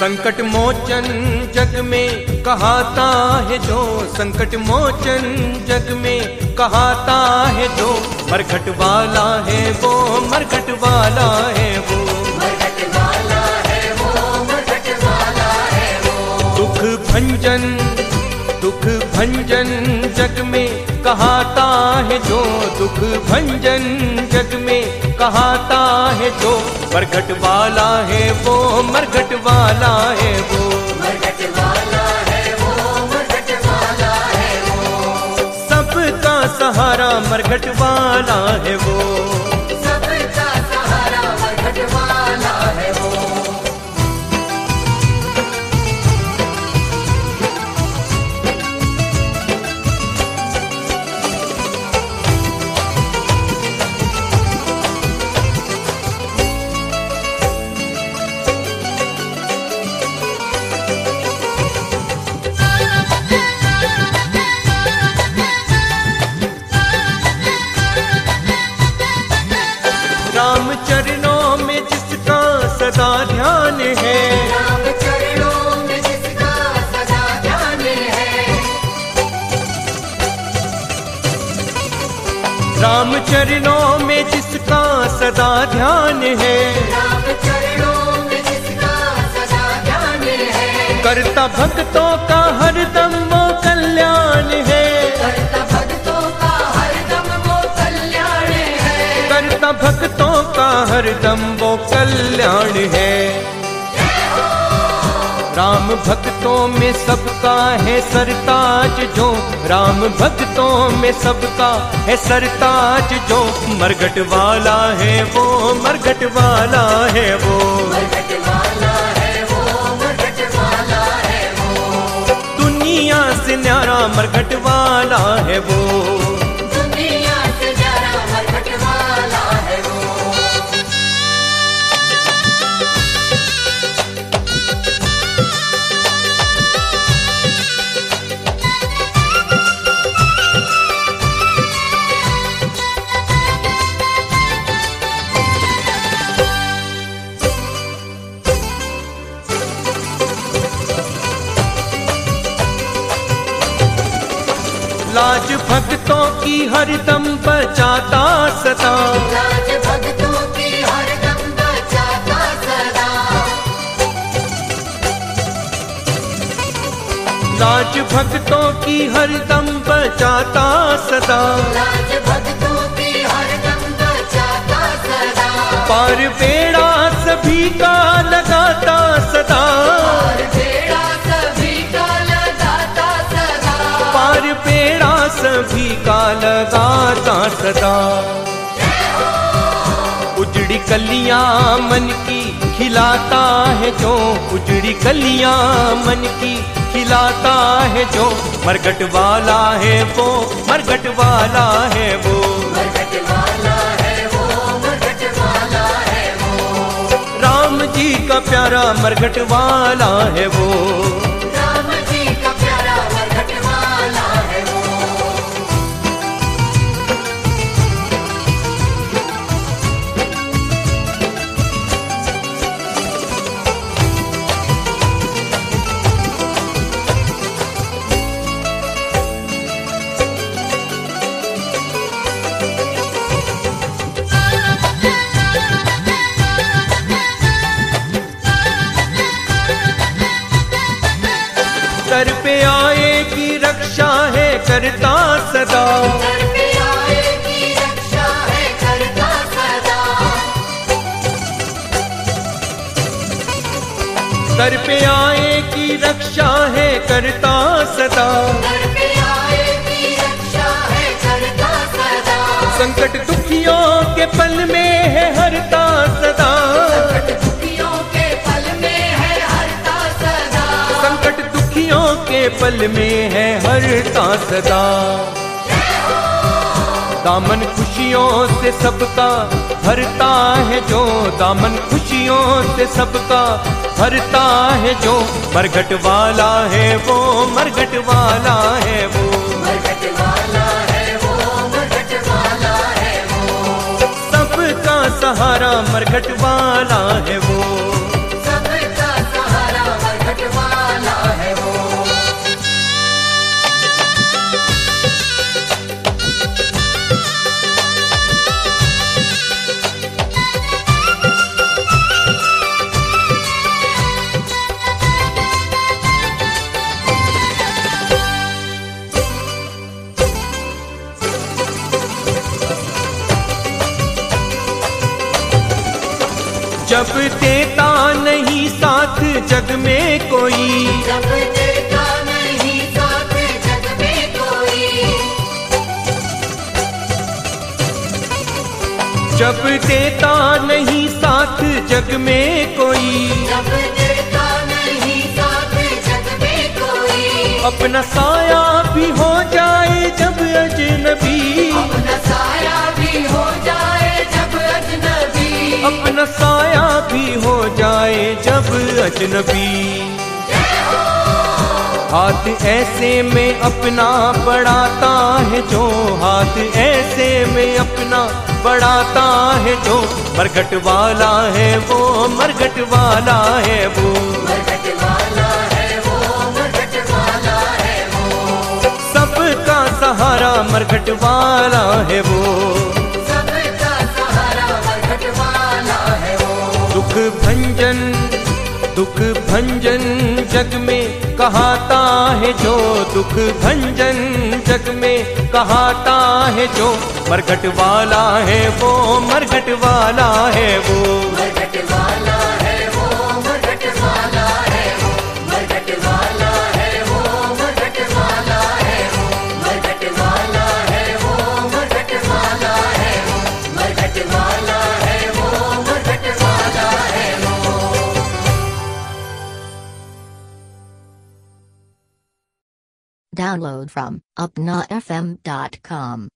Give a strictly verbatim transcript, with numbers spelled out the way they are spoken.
संकट मोचन जग में कहाता है जो, संकट मोचन जग में कहाता है जो, मरघट वाला है वो, मरघट वाला है वो, मरघट वाला है वो, मरघट वाला है वो। दुख भंजन दुख भंजन जग में कहाता है जो, दुख भंजन जग में कहाता है जो, मरघट वाला है वो, मरघट वाला है वो, मरघट वाला है वो, मरघट वाला है वो। सबका सहारा मरघट वाला है वो, सबका सहारा मरघट वाला है वो। राम चरणों में जिसका सदा ध्यान है, राम चरणों में जिसका सदा ध्यान है, राम चरणों में जिसका सदा ध्यान है, राम चरणों में जिसका सदा ध्यान है, करता भक्तों का हरदम वो कल्याण है, करता भक्तों का हरदम वो कल्याण है, करता भक्तों का हरदम वो कल्याण है। राम भक्तों में सबका है सरताज जो, राम भक्तों में सबका है सरताज जो, मरघट वाला है वो, मरघट वाला है वो, मरघट वाला है वो, मरघट वाला है वो। दुनिया से न्यारा मरघट वाला है वो, दुनिया से न्यारा मरघट वाला है वो। लाज भक्तों की हरदम बचाता सदा, लाज भक्तों की हरदम बचाता सदा, लाज भक्तों की हरदम बचाता सदा, लाज भक्तों की हरदम बचाता सदा, पार बेड़ा सभी का लगाता सदा, और बेड़ा सभी का लगाता सदा, पार बेड़ा सभी का लगाता सदा। उजड़ी कलियां मन की खिलाता है जो, उजड़ी कलियां मन की खिलाता है जो, मरघट वाला है वो, मरघट वाला है वो, मरघट वाला है वो, मरघट वाला है वो। राम जी का प्यारा मरघट वाला है वो, राम जी का प्यारा मरघट वाला है वो। दर पे आएगी रक्षा है करता सदा, दर पे आएगी रक्षा है करता सदा, दर पे आएगी रक्षा है करता सदा, दर पे आएगी रक्षा है करता सदा, संकट दुखियों के पल में है हरता सदा, संकट दुखियों के पल में है हरता सदा, संकट दुखियों के पल में है हरता सदा। दामन खुशियों से सबका भरता है जो, दामन खुशियों से सबका भरता है जो, मरघट वाला है वो, मरघट वाला है वो, मरघट वाला है वो, मरघट वाला है वो। सबका सहारा मरघट वाला है वो, सबका सहारा जब देता नहीं साथ जग में कोई, जब देता नहीं साथ जग में कोई, जब देता नहीं साथ जग में कोई, जब देता नहीं साथ जग में कोई, अपना साया भी हो जाए जब अजनबी, अपना साया भी हो जाए जब अजनबी, अपना साया भी हो जाए जब अजनबी। हाथ ऐसे में अपना बढ़ाता है जो, हाथ ऐसे में अपना बढ़ाता है जो, मरघट वाला है वो, मरघट वाला है वो, मरघट वाला है वो, मरघट वाला है वो, सबका सहारा मरघट वाला है वो, सबका सहारा मरघट वाला है वो। दुख भंजन दुख भंजन जग में कहाता है जो, दुख भंजन जग में कहाता है जो, मरघट वाला है वो, मरघट वाला है वो, मरघट वाला है वो, मरघट वाला है वो, मरघट वाला है वो, मरघट वाला है वो, मरघट वाला है वो, मरघट वाला है वो, मरघट वाला है वो, मरघट वाला है वो। Download from upna f m dot com.